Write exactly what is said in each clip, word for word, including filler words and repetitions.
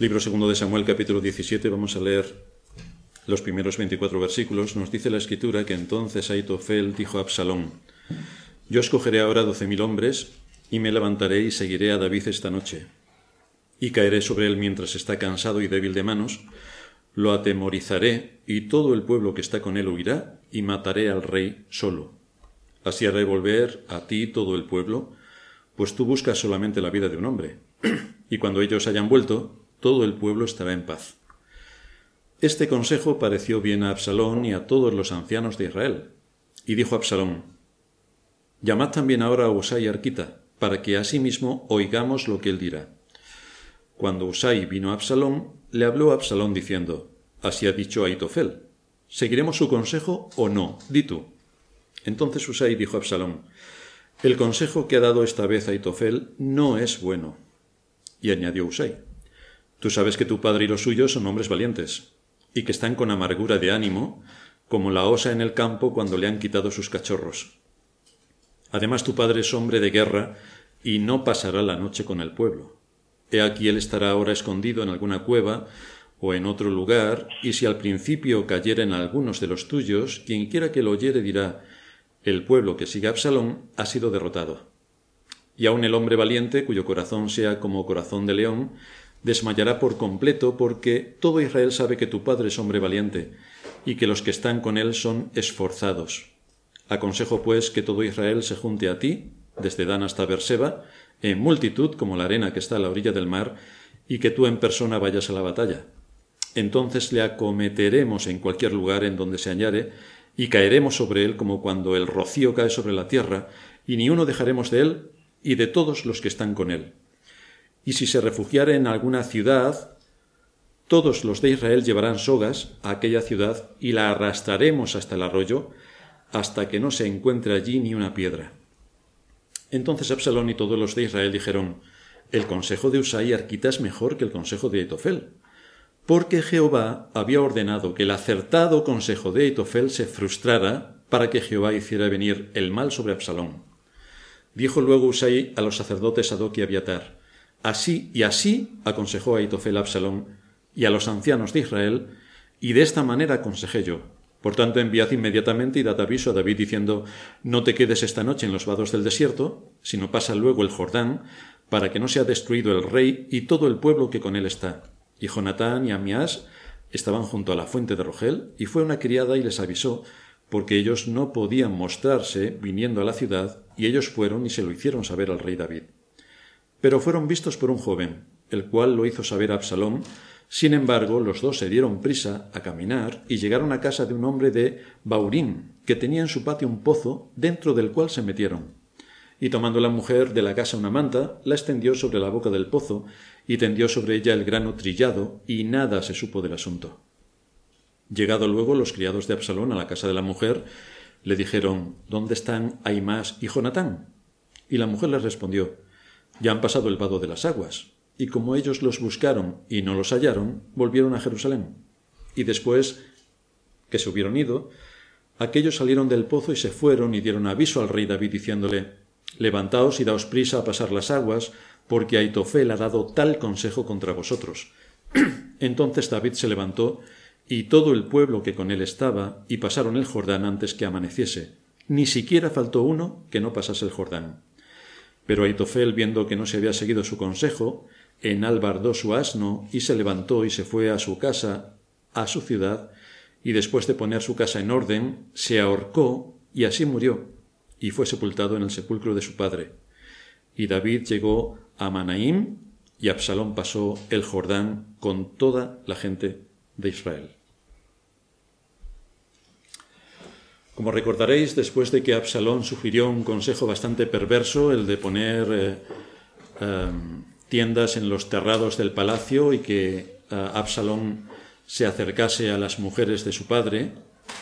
Libro segundo de Samuel, capítulo diecisiete, vamos a leer los primeros veinticuatro versículos. Nos dice la Escritura que entonces Ahitofel dijo a Absalón: Yo escogeré ahora doce mil hombres, y me levantaré y seguiré a David esta noche, y caeré sobre él mientras está cansado y débil de manos, lo atemorizaré, y todo el pueblo que está con él huirá, y mataré al rey solo. Así haré volver a ti todo el pueblo, pues tú buscas solamente la vida de un hombre, y cuando ellos hayan vuelto, todo el pueblo estará en paz. Este consejo pareció bien a Absalón y a todos los ancianos de Israel. Y dijo Absalón: Llamad también ahora a Husai arquita, para que asimismo oigamos lo que él dirá. Cuando Husai vino a Absalón, le habló a Absalón diciendo: Así ha dicho Ahitofel, ¿seguiremos su consejo o no? Di tú. Entonces Husai dijo a Absalón: El consejo que ha dado esta vez Ahitofel no es bueno. Y añadió Husai: Tú sabes que tu padre y los suyos son hombres valientes, y que están con amargura de ánimo, como la osa en el campo cuando le han quitado sus cachorros. Además tu padre es hombre de guerra, y no pasará la noche con el pueblo. He aquí él estará ahora escondido en alguna cueva o en otro lugar, y si al principio cayera en algunos de los tuyos, quienquiera que lo oyere dirá: El pueblo que sigue a Absalón ha sido derrotado. Y aun el hombre valiente, cuyo corazón sea como corazón de león, desmayará por completo, porque todo Israel sabe que tu padre es hombre valiente, y que los que están con él son esforzados. Aconsejo, pues, que todo Israel se junte a ti, desde Dan hasta Beerseba, en multitud como la arena que está a la orilla del mar, y que tú en persona vayas a la batalla. Entonces le acometeremos en cualquier lugar en donde se hallare, y caeremos sobre él como cuando el rocío cae sobre la tierra, y ni uno dejaremos de él y de todos los que están con él. Y si se refugiara en alguna ciudad, todos los de Israel llevarán sogas a aquella ciudad y la arrastraremos hasta el arroyo, hasta que no se encuentre allí ni una piedra. Entonces Absalón y todos los de Israel dijeron: El consejo de Husai arquita es mejor que el consejo de Ahitofel, porque Jehová había ordenado que el acertado consejo de Ahitofel se frustrara para que Jehová hiciera venir el mal sobre Absalón. Dijo luego Husai a los sacerdotes Sadoc y Abiatar: Así y así aconsejó Ahitofel a Absalón y a los ancianos de Israel, y de esta manera aconsejé yo. Por tanto, enviad inmediatamente y dad aviso a David diciendo: No te quedes esta noche en los vados del desierto, sino pasa luego el Jordán, para que no sea destruido el rey y todo el pueblo que con él está. Y Jonatán y Amiás estaban junto a la fuente de Rogel, y fue una criada y les avisó, porque ellos no podían mostrarse viniendo a la ciudad, y ellos fueron y se lo hicieron saber al rey David. Pero fueron vistos por un joven, el cual lo hizo saber a Absalón. Sin embargo, los dos se dieron prisa a caminar y llegaron a casa de un hombre de Baurín, que tenía en su patio un pozo, dentro del cual se metieron. Y tomando la mujer de la casa una manta, la extendió sobre la boca del pozo, y tendió sobre ella el grano trillado, y nada se supo del asunto. Llegado luego los criados de Absalón a la casa de la mujer, le dijeron: ¿Dónde están Ahimaas y Jonatán? Y la mujer les respondió: Ya han pasado el vado de las aguas. Y como ellos los buscaron y no los hallaron, volvieron a Jerusalén. Y después que se hubieron ido, aquellos salieron del pozo y se fueron y dieron aviso al rey David diciéndole: Levantaos y daos prisa a pasar las aguas, porque Ahitofel ha dado tal consejo contra vosotros. Entonces David se levantó y todo el pueblo que con él estaba, y pasaron el Jordán antes que amaneciese. Ni siquiera faltó uno que no pasase el Jordán. Pero Ahitofel, viendo que no se había seguido su consejo, enalbardó su asno y se levantó y se fue a su casa, a su ciudad, y después de poner su casa en orden, se ahorcó y así murió, y fue sepultado en el sepulcro de su padre. Y David llegó a Manaim, y Absalón pasó el Jordán con toda la gente de Israel. Como recordaréis, después de que Absalón sugirió un consejo bastante perverso, el de poner eh, eh, tiendas en los terrados del palacio y que eh, Absalón se acercase a las mujeres de su padre,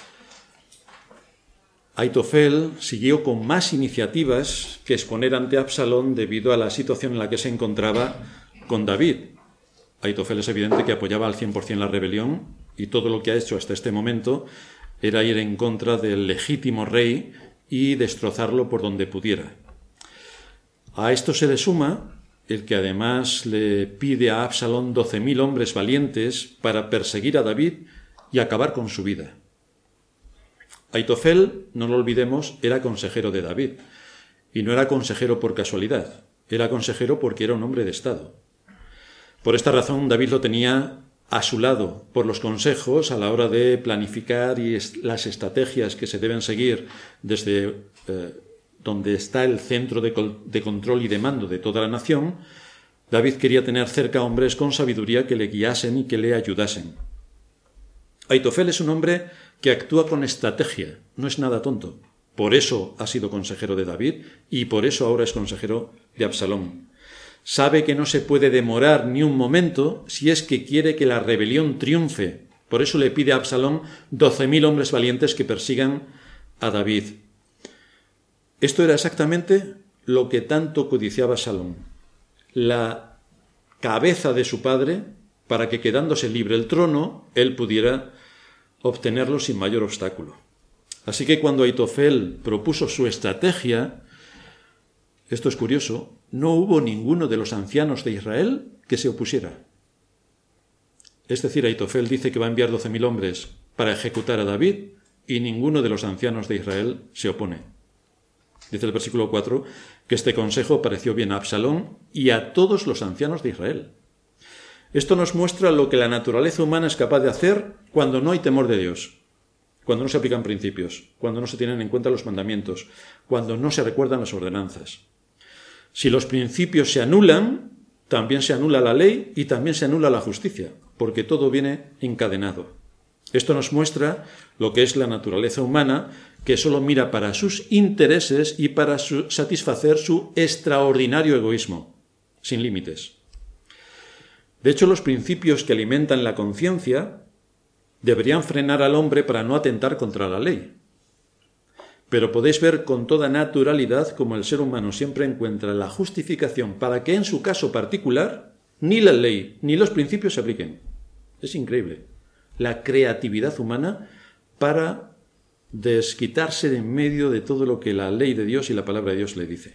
Ahitofel siguió con más iniciativas que exponer ante Absalón debido a la situación en la que se encontraba con David. Ahitofel es evidente que apoyaba al cien por ciento la rebelión, y todo lo que ha hecho hasta este momento era ir en contra del legítimo rey y destrozarlo por donde pudiera. A esto se le suma el que además le pide a Absalón doce mil hombres valientes para perseguir a David y acabar con su vida. Aitofel, no lo olvidemos, era consejero de David, y no era consejero por casualidad, era consejero porque era un hombre de Estado. Por esta razón, David lo tenía a su lado por los consejos a la hora de planificar y las estrategias que se deben seguir desde eh, donde está el centro de, de control y de mando de toda la nación. David quería tener cerca hombres con sabiduría que le guiasen y que le ayudasen. Aitofel es un hombre que actúa con estrategia, no es nada tonto. Por eso ha sido consejero de David y por eso ahora es consejero de Absalón. Sabe que no se puede demorar ni un momento si es que quiere que la rebelión triunfe. Por eso le pide a Absalón doce mil hombres valientes que persigan a David. Esto era exactamente lo que tanto codiciaba Absalón. La cabeza de su padre, para que quedándose libre el trono, él pudiera obtenerlo sin mayor obstáculo. Así que cuando Aitofel propuso su estrategia, esto es curioso, no hubo ninguno de los ancianos de Israel que se opusiera. Es decir, Aitofel dice que va a enviar doce mil hombres para ejecutar a David y ninguno de los ancianos de Israel se opone. Dice el versículo cuatro que este consejo pareció bien a Absalón y a todos los ancianos de Israel. Esto nos muestra lo que la naturaleza humana es capaz de hacer cuando no hay temor de Dios, cuando no se aplican principios, cuando no se tienen en cuenta los mandamientos, cuando no se recuerdan las ordenanzas. Si los principios se anulan, también se anula la ley y también se anula la justicia, porque todo viene encadenado. Esto nos muestra lo que es la naturaleza humana, que solo mira para sus intereses y para su, satisfacer su extraordinario egoísmo, sin límites. De hecho, los principios que alimentan la conciencia deberían frenar al hombre para no atentar contra la ley. Pero podéis ver con toda naturalidad cómo el ser humano siempre encuentra la justificación para que en su caso particular ni la ley ni los principios se apliquen. Es increíble. La creatividad humana para desquitarse de en medio de todo lo que la ley de Dios y la palabra de Dios le dice.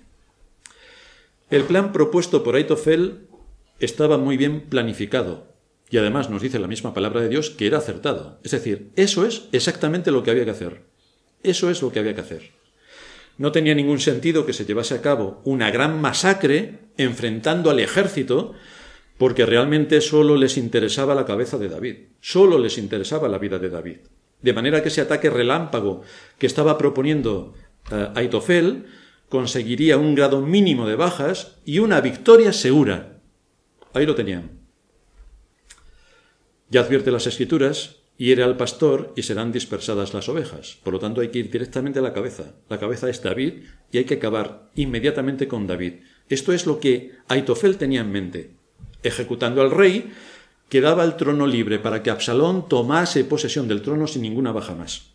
El plan propuesto por Aitofel estaba muy bien planificado y además nos dice la misma palabra de Dios que era acertado. Es decir, eso es exactamente lo que había que hacer. Eso es lo que había que hacer. No tenía ningún sentido que se llevase a cabo una gran masacre enfrentando al ejército, porque realmente solo les interesaba la cabeza de David, solo les interesaba la vida de David. De manera que ese ataque relámpago que estaba proponiendo uh, Aitofel conseguiría un grado mínimo de bajas y una victoria segura. Ahí lo tenían. Ya advierte las Escrituras: hiere al pastor y serán dispersadas las ovejas. Por lo tanto, hay que ir directamente a la cabeza. La cabeza es David y hay que acabar inmediatamente con David. Esto es lo que Aitofel tenía en mente. Ejecutando al rey, quedaba el trono libre para que Absalón tomase posesión del trono sin ninguna baja más.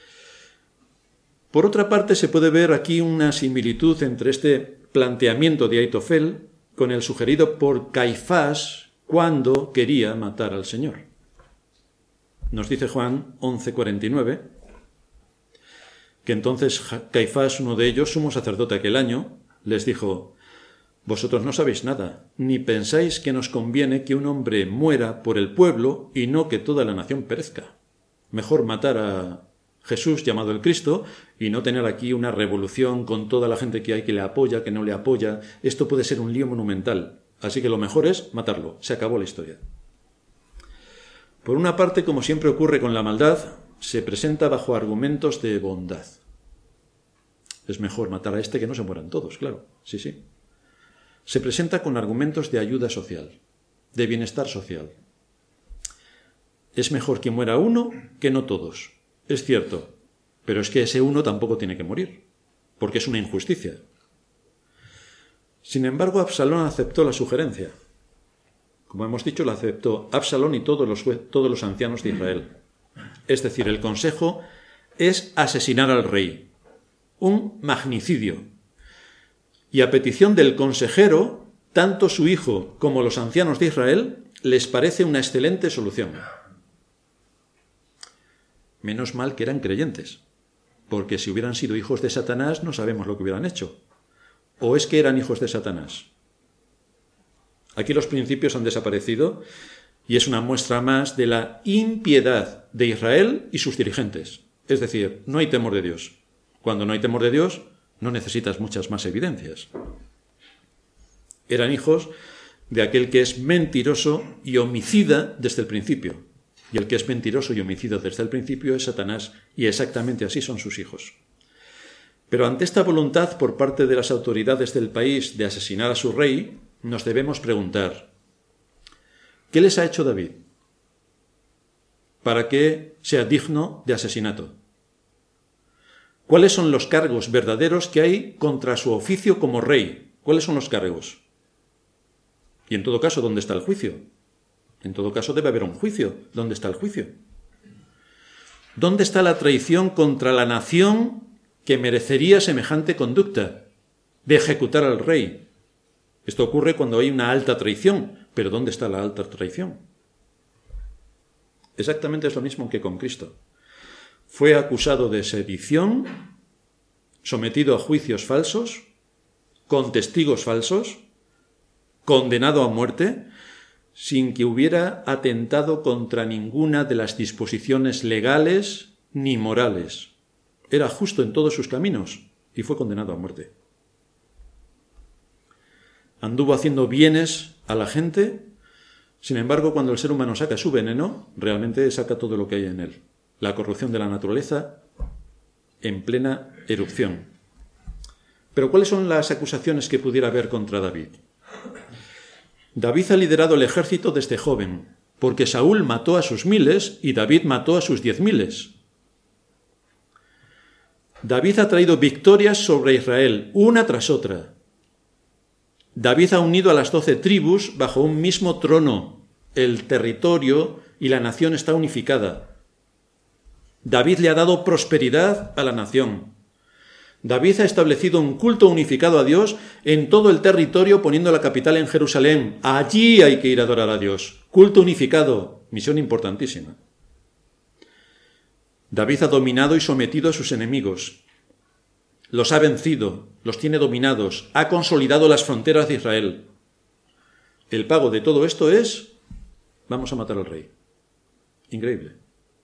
Por otra parte, se puede ver aquí una similitud entre este planteamiento de Aitofel con el sugerido por Caifás cuando quería matar al Señor. Nos dice Juan once cuarenta y nueve que entonces Caifás, uno de ellos, sumo sacerdote aquel año, les dijo: vosotros no sabéis nada, ni pensáis que nos conviene que un hombre muera por el pueblo y no que toda la nación perezca. Mejor matar a Jesús, llamado el Cristo, y no tener aquí una revolución con toda la gente que hay que le apoya, que no le apoya. Esto puede ser un lío monumental. Así que lo mejor es matarlo. Se acabó la historia. Por una parte, como siempre ocurre con la maldad, se presenta bajo argumentos de bondad. Es mejor matar a este que no se mueran todos, claro. Sí, sí. Se presenta con argumentos de ayuda social, de bienestar social. Es mejor que muera uno que no todos. Es cierto, pero es que ese uno tampoco tiene que morir, porque es una injusticia. Sin embargo, Absalón aceptó la sugerencia. Como hemos dicho, la aceptó Absalón y todos los, todos los ancianos de Israel. Es decir, el consejo es asesinar al rey. Un magnicidio. Y a petición del consejero, tanto su hijo como los ancianos de Israel les parece una excelente solución. Menos mal que eran creyentes, porque si hubieran sido hijos de Satanás no sabemos lo que hubieran hecho. ¿O es que eran hijos de Satanás? Aquí los principios han desaparecido y es una muestra más de la impiedad de Israel y sus dirigentes. Es decir, no hay temor de Dios. Cuando no hay temor de Dios, no necesitas muchas más evidencias. Eran hijos de aquel que es mentiroso y homicida desde el principio. Y el que es mentiroso y homicida desde el principio es Satanás, y exactamente así son sus hijos. Pero ante esta voluntad por parte de las autoridades del país de asesinar a su rey, nos debemos preguntar, ¿qué les ha hecho David para que sea digno de asesinato? ¿Cuáles son los cargos verdaderos que hay contra su oficio como rey? ¿Cuáles son los cargos? Y en todo caso, ¿dónde está el juicio? En todo caso, debe haber un juicio. ¿Dónde está el juicio? ¿Dónde está la traición contra la nación que merecería semejante conducta de ejecutar al rey? Esto ocurre cuando hay una alta traición, pero ¿dónde está la alta traición? Exactamente es lo mismo que con Cristo. Fue acusado de sedición, sometido a juicios falsos, con testigos falsos, condenado a muerte, sin que hubiera atentado contra ninguna de las disposiciones legales ni morales. Era justo en todos sus caminos y fue condenado a muerte. Anduvo haciendo bienes a la gente, sin embargo, cuando el ser humano saca su veneno, realmente saca todo lo que hay en él. La corrupción de la naturaleza en plena erupción. Pero ¿cuáles son las acusaciones que pudiera haber contra David? David ha liderado el ejército desde joven, porque Saúl mató a sus miles y David mató a sus diez miles. David ha traído victorias sobre Israel, una tras otra. David ha unido a las doce tribus bajo un mismo trono. El territorio y la nación está unificada. David le ha dado prosperidad a la nación. David ha establecido un culto unificado a Dios en todo el territorio, poniendo la capital en Jerusalén. Allí hay que ir a adorar a Dios. Culto unificado, misión importantísima. David ha dominado y sometido a sus enemigos. Los ha vencido, los tiene dominados, ha consolidado las fronteras de Israel. El pago de todo esto es, vamos a matar al rey. Increíble.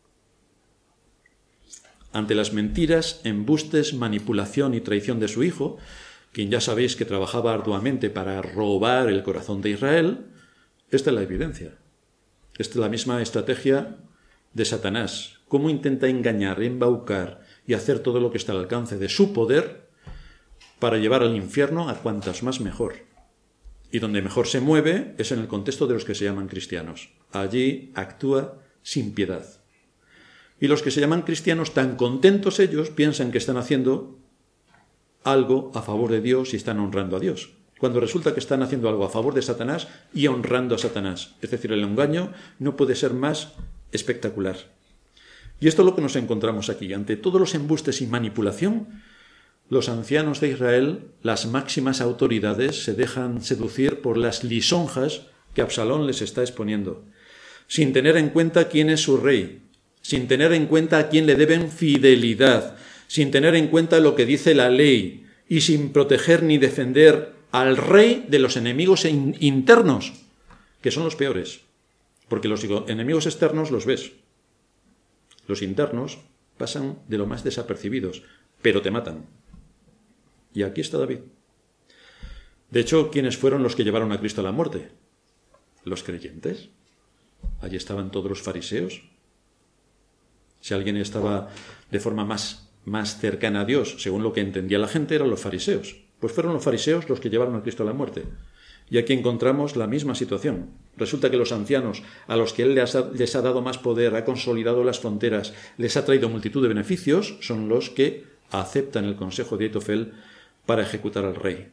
Ante las mentiras, embustes, manipulación y traición de su hijo, quien ya sabéis que trabajaba arduamente para robar el corazón de Israel, esta es la evidencia. Esta es la misma estrategia de Satanás. Cómo intenta engañar, embaucar y hacer todo lo que está al alcance de su poder para llevar al infierno a cuantas más mejor. Y donde mejor se mueve es en el contexto de los que se llaman cristianos. Allí actúa sin piedad. Y los que se llaman cristianos, tan contentos ellos, piensan que están haciendo algo a favor de Dios y están honrando a Dios, cuando resulta que están haciendo algo a favor de Satanás y honrando a Satanás. Es decir, el engaño no puede ser más espectacular. Y esto es lo que nos encontramos aquí. Ante todos los embustes y manipulación, los ancianos de Israel, las máximas autoridades, se dejan seducir por las lisonjas que Absalón les está exponiendo, sin tener en cuenta quién es su rey, sin tener en cuenta a quién le deben fidelidad, sin tener en cuenta lo que dice la ley y sin proteger ni defender al rey de los enemigos in- internos, que son los peores, porque los enemigos externos los ves. Los internos pasan de lo más desapercibidos, pero te matan. Y aquí está David. De hecho, ¿quiénes fueron los que llevaron a Cristo a la muerte? Los creyentes. Allí estaban todos los fariseos. Si alguien estaba de forma más, más cercana a Dios, según lo que entendía la gente, eran los fariseos. Pues fueron los fariseos los que llevaron a Cristo a la muerte. Y aquí encontramos la misma situación. Resulta que los ancianos, a los que Él les ha, les ha dado más poder, ha consolidado las fronteras, les ha traído multitud de beneficios, son los que aceptan el consejo de Aitofel para ejecutar al rey.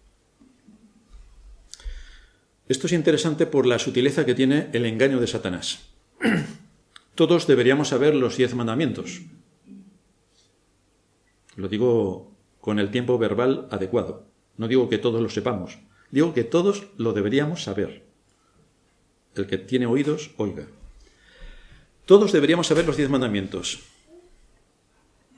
Esto es interesante por la sutileza que tiene el engaño de Satanás. Todos deberíamos saber los diez mandamientos. Lo digo con el tiempo verbal adecuado. No digo que todos lo sepamos. Digo que todos lo deberíamos saber. El que tiene oídos, oiga. Todos deberíamos saber los diez mandamientos.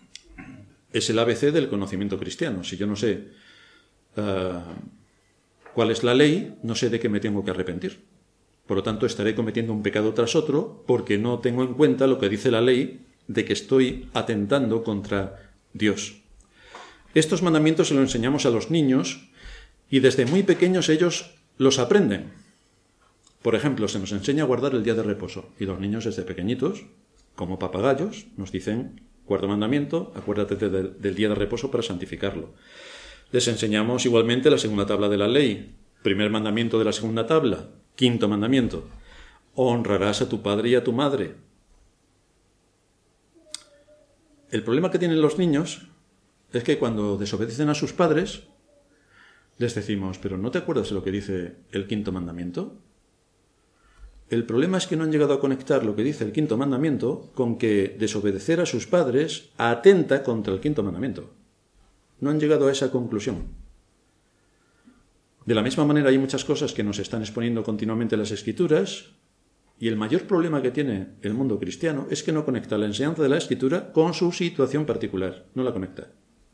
Es el A B C del conocimiento cristiano. Si yo no sé uh, cuál es la ley, no sé de qué me tengo que arrepentir. Por lo tanto, estaré cometiendo un pecado tras otro porque no tengo en cuenta lo que dice la ley de que estoy atentando contra Dios. Estos mandamientos se los enseñamos a los niños y desde muy pequeños ellos los aprenden. Por ejemplo, se nos enseña a guardar el día de reposo y los niños desde pequeñitos, como papagayos, nos dicen: cuarto mandamiento, acuérdate de, de, del día de reposo para santificarlo. Les enseñamos igualmente la segunda tabla de la ley, primer mandamiento de la segunda tabla, quinto mandamiento: honrarás a tu padre y a tu madre. El problema que tienen los niños es que cuando desobedecen a sus padres, les decimos: ¿pero no te acuerdas de lo que dice el quinto mandamiento? El problema es que no han llegado a conectar lo que dice el quinto mandamiento con que desobedecer a sus padres atenta contra el quinto mandamiento. No han llegado a esa conclusión. De la misma manera, hay muchas cosas que nos están exponiendo continuamente las Escrituras, y el mayor problema que tiene el mundo cristiano es que no conecta la enseñanza de la Escritura con su situación particular. No la conecta.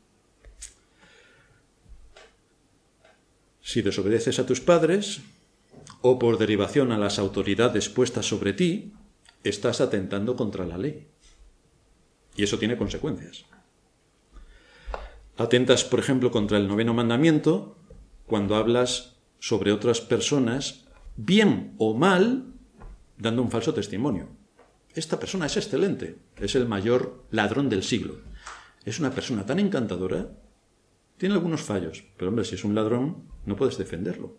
Si desobedeces a tus padres, o por derivación a las autoridades puestas sobre ti, estás atentando contra la ley. Y eso tiene consecuencias. Atentas, por ejemplo, contra el noveno mandamiento cuando hablas sobre otras personas, bien o mal, dando un falso testimonio. Esta persona es excelente, es el mayor ladrón del siglo. Es una persona tan encantadora, tiene algunos fallos, pero hombre, si es un ladrón, no puedes defenderlo.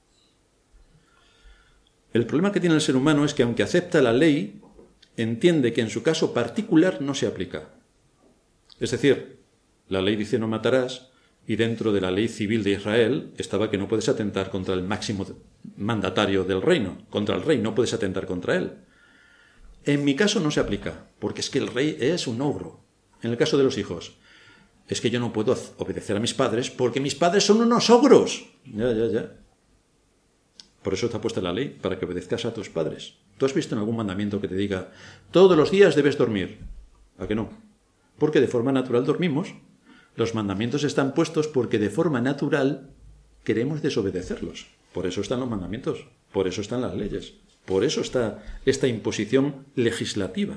El problema que tiene el ser humano es que, aunque acepta la ley, entiende que en su caso particular no se aplica. Es decir, la ley dice no matarás, y dentro de la ley civil de Israel estaba que no puedes atentar contra el máximo mandatario del reino, contra el rey, no puedes atentar contra él. En mi caso no se aplica, porque es que el rey es un ogro. En el caso de los hijos, es que yo no puedo obedecer a mis padres porque mis padres son unos ogros. Ya, ya, ya. Por eso te ha puesto la ley, para que obedezcas a tus padres. ¿Tú has visto en algún mandamiento que te diga todos los días debes dormir? ¿A qué no? Porque de forma natural dormimos. Los mandamientos están puestos porque de forma natural queremos desobedecerlos. Por eso están los mandamientos, por eso están las leyes, por eso está esta imposición legislativa.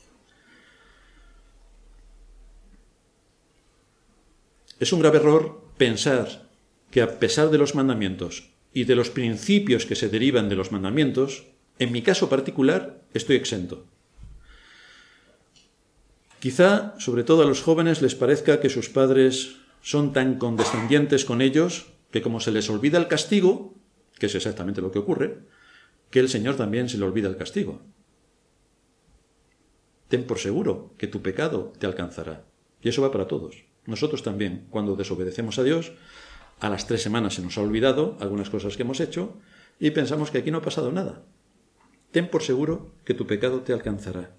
Es un grave error pensar que, a pesar de los mandamientos y de los principios que se derivan de los mandamientos, en mi caso particular estoy exento. Quizá, sobre todo a los jóvenes, les parezca que sus padres son tan condescendientes con ellos que, como se les olvida el castigo, que es exactamente lo que ocurre, que el Señor también se le olvida el castigo. Ten por seguro que tu pecado te alcanzará. Y eso va para todos. Nosotros también, cuando desobedecemos a Dios, a las tres semanas se nos ha olvidado algunas cosas que hemos hecho y pensamos que aquí no ha pasado nada. Ten por seguro que tu pecado te alcanzará.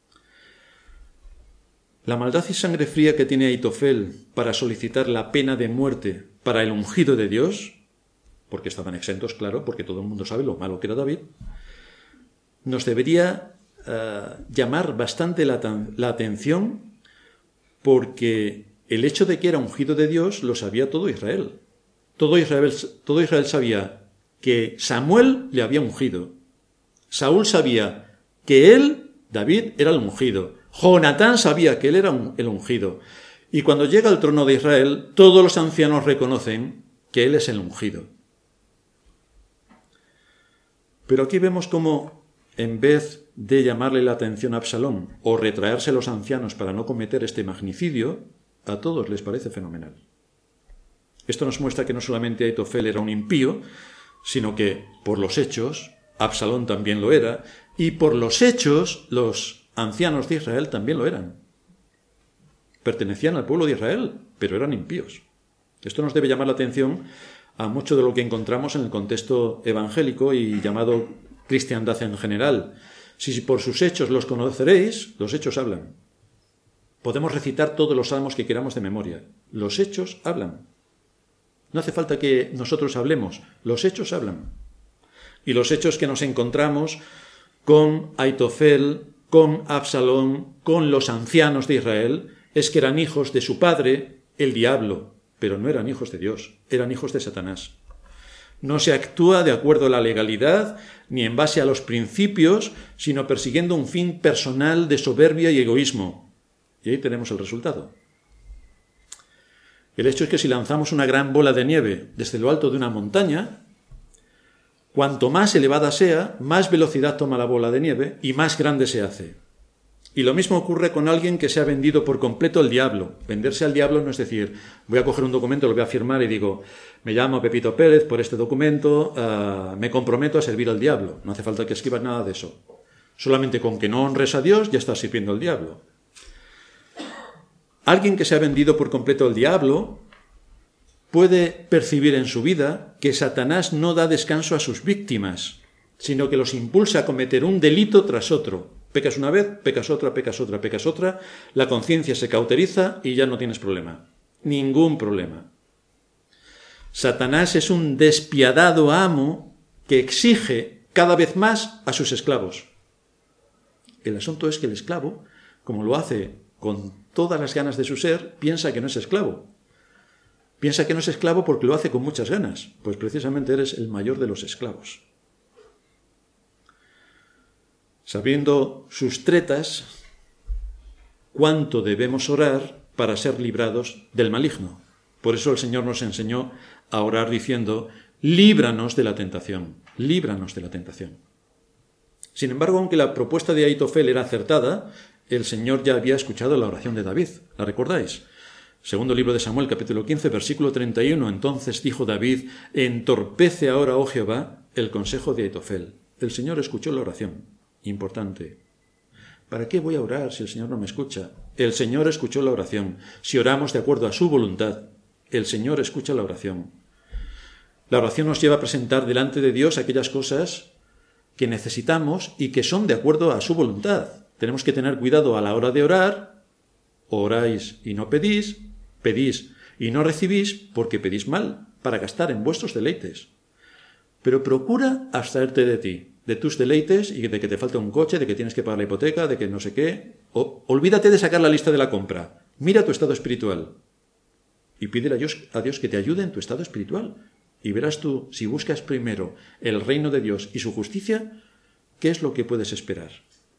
La maldad y sangre fría que tiene Aitofel para solicitar la pena de muerte para el ungido de Dios, porque estaban exentos, claro, porque todo el mundo sabe lo malo que era David, nos debería uh, llamar bastante la, la atención, porque el hecho de que era ungido de Dios lo sabía todo Israel. Todo Israel, todo Israel sabía que Samuel le había ungido. Saúl sabía que él, David, era el ungido. Jonatán sabía que él era un, el ungido. Y cuando llega al trono de Israel, todos los ancianos reconocen que él es el ungido. Pero aquí vemos cómo, en vez de llamarle la atención a Absalón o retraerse a los ancianos para no cometer este magnicidio, a todos les parece fenomenal. Esto nos muestra que no solamente Aitofel era un impío, sino que por los hechos Absalón también lo era, y por los hechos los ancianos de Israel también lo eran. Pertenecían al pueblo de Israel, pero eran impíos. Esto nos debe llamar la atención a mucho de lo que encontramos en el contexto evangélico y llamado cristiandad en general. Si por sus hechos los conoceréis, los hechos hablan. Podemos recitar todos los salmos que queramos de memoria. Los hechos hablan. No hace falta que nosotros hablemos. Los hechos hablan. Y los hechos que nos encontramos con Aitofel, con Absalón, con los ancianos de Israel, es que eran hijos de su padre, el diablo, pero no eran hijos de Dios, eran hijos de Satanás. No se actúa de acuerdo a la legalidad ni en base a los principios, sino persiguiendo un fin personal de soberbia y egoísmo. Y ahí tenemos el resultado. El hecho es que si lanzamos una gran bola de nieve desde lo alto de una montaña, cuanto más elevada sea, más velocidad toma la bola de nieve y más grande se hace. Y lo mismo ocurre con alguien que se ha vendido por completo al diablo. Venderse al diablo no es decir, voy a coger un documento, lo voy a firmar y digo, me llamo Pepito Pérez por este documento, uh, me comprometo a servir al diablo. No hace falta que escribas nada de eso. Solamente con que no honres a Dios ya estás sirviendo al diablo. Alguien que se ha vendido por completo al diablo puede percibir en su vida que Satanás no da descanso a sus víctimas, sino que los impulsa a cometer un delito tras otro. Pecas una vez, pecas otra, pecas otra, pecas otra, la conciencia se cauteriza y ya no tienes problema. Ningún problema. Satanás es un despiadado amo que exige cada vez más a sus esclavos. El asunto es que el esclavo, como lo hace con todas las ganas de su ser, piensa que no es esclavo. Piensa que no es esclavo porque lo hace con muchas ganas. Pues precisamente eres el mayor de los esclavos. Sabiendo sus tretas, cuánto debemos orar para ser librados del maligno. Por eso el Señor nos enseñó a orar diciendo, líbranos de la tentación, líbranos de la tentación. Sin embargo, aunque la propuesta de Ahitofel era acertada, el Señor ya había escuchado la oración de David. ¿La recordáis? Segundo libro de Samuel, capítulo quince, versículo treinta y uno. Entonces dijo David, entorpece ahora, oh Jehová, el consejo de Ahitofel. El Señor escuchó la oración. Importante. ¿Para qué voy a orar si el Señor no me escucha? El Señor escuchó la oración. Si oramos de acuerdo a su voluntad, el Señor escucha la oración. La oración nos lleva a presentar delante de Dios aquellas cosas que necesitamos y que son de acuerdo a su voluntad. Tenemos que tener cuidado a la hora de orar. Oráis y no pedís, pedís y no recibís porque pedís mal, para gastar en vuestros deleites. Pero procura abstraerte de ti, de tus deleites y de que te falta un coche, de que tienes que pagar la hipoteca, de que no sé qué. O, olvídate de sacar la lista de la compra. Mira tu estado espiritual y pídele a Dios, a Dios que te ayude en tu estado espiritual. Y verás tú, si buscas primero el reino de Dios y su justicia, ¿qué es lo que puedes esperar?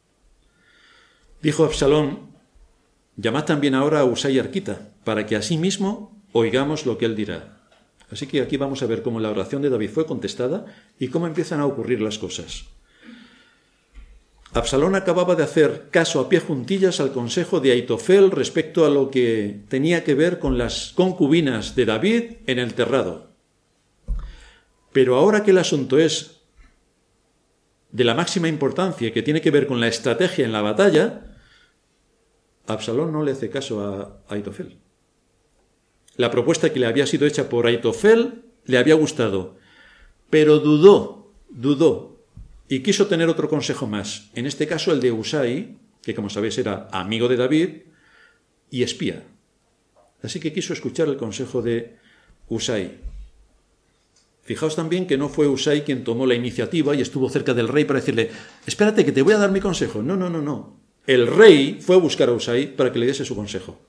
Dijo Absalón, llamad también ahora a Usai Arquita, para que asimismo oigamos lo que él dirá. Así que aquí vamos a ver cómo la oración de David fue contestada y cómo empiezan a ocurrir las cosas. Absalón acababa de hacer caso a pie juntillas al consejo de Ahitofel respecto a lo que tenía que ver con las concubinas de David en el terrado. Pero ahora que el asunto es de la máxima importancia y que tiene que ver con la estrategia en la batalla, Absalón no le hace caso a Ahitofel. La propuesta que le había sido hecha por Ahitofel le había gustado, pero dudó, dudó, y quiso tener otro consejo más. En este caso el de Usai, que como sabéis era amigo de David y espía. Así que quiso escuchar el consejo de Usai. Fijaos también que no fue Usai quien tomó la iniciativa y estuvo cerca del rey para decirle, espérate que te voy a dar mi consejo. No, no, no, no. El rey fue a buscar a Usai para que le diese su consejo.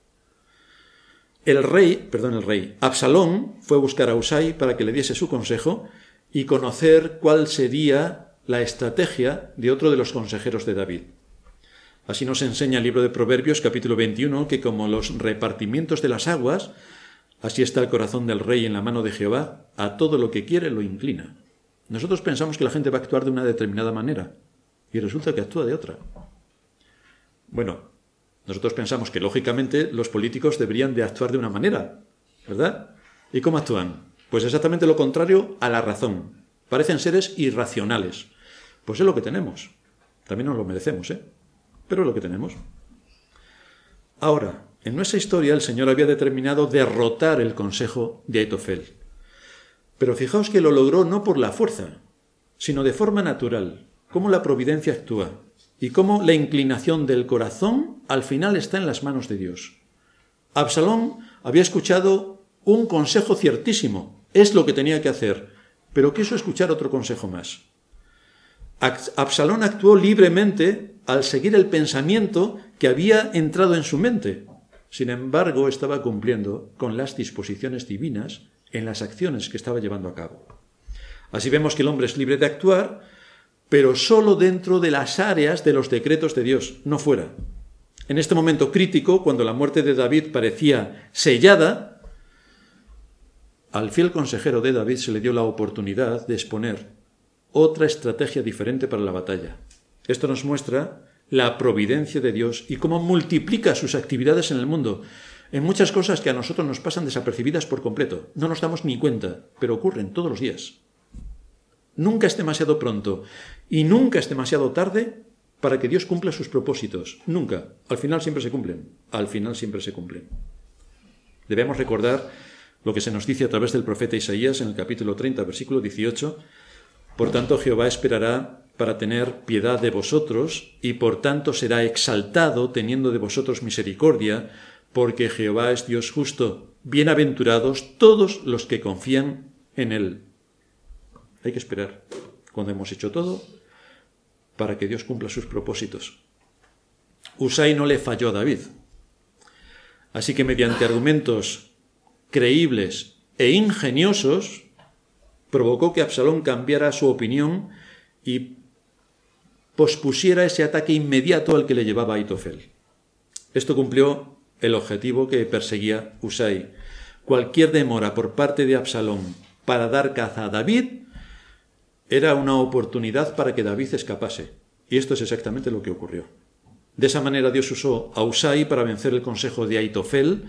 El rey, perdón, el rey, Absalón fue a buscar a Usai para que le diese su consejo y conocer cuál sería la estrategia de otro de los consejeros de David. Así nos enseña el libro de Proverbios, capítulo veintiuno, que como los repartimientos de las aguas, así está el corazón del rey en la mano de Jehová, a todo lo que quiere lo inclina. Nosotros pensamos que la gente va a actuar de una determinada manera y resulta que actúa de otra. Bueno, nosotros pensamos que, lógicamente, los políticos deberían de actuar de una manera, ¿verdad? ¿Y cómo actúan? Pues exactamente lo contrario a la razón. Parecen seres irracionales. Pues es lo que tenemos. También nos lo merecemos, ¿eh? Pero es lo que tenemos. Ahora, en nuestra historia el Señor había determinado derrotar el consejo de Ahitofel. Pero fijaos que lo logró no por la fuerza, sino de forma natural. Cómo la providencia actúa. Y cómo la inclinación del corazón al final está en las manos de Dios. Absalón había escuchado un consejo ciertísimo, es lo que tenía que hacer, pero quiso escuchar otro consejo más. Absalón actuó libremente al seguir el pensamiento que había entrado en su mente. Sin embargo, estaba cumpliendo con las disposiciones divinas en las acciones que estaba llevando a cabo. Así vemos que el hombre es libre de actuar, pero solo dentro de las áreas de los decretos de Dios, no fuera. En este momento crítico, cuando la muerte de David parecía sellada, al fiel consejero de David se le dio la oportunidad de exponer otra estrategia diferente para la batalla. Esto nos muestra la providencia de Dios y cómo multiplica sus actividades en el mundo, en muchas cosas que a nosotros nos pasan desapercibidas por completo. No nos damos ni cuenta, pero ocurren todos los días. Nunca es demasiado pronto y nunca es demasiado tarde para que Dios cumpla sus propósitos. Nunca. Al final siempre se cumplen. Al final siempre se cumplen. Debemos recordar lo que se nos dice a través del profeta Isaías en el capítulo treinta, versículo dieciocho. Por tanto, Jehová esperará para tener piedad de vosotros, y por tanto será exaltado, teniendo de vosotros misericordia, porque Jehová es Dios justo. Bienaventurados todos los que confían en él. Hay que esperar, cuando hemos hecho todo, para que Dios cumpla sus propósitos. Usai no le falló a David. Así que mediante argumentos creíbles e ingeniosos, provocó que Absalón cambiara su opinión y pospusiera ese ataque inmediato al que le llevaba Ahitofel. Esto cumplió el objetivo que perseguía Usai. Cualquier demora por parte de Absalón para dar caza a David era una oportunidad para que David escapase. Y esto es exactamente lo que ocurrió. De esa manera Dios usó a Usai para vencer el consejo de Ahitofel,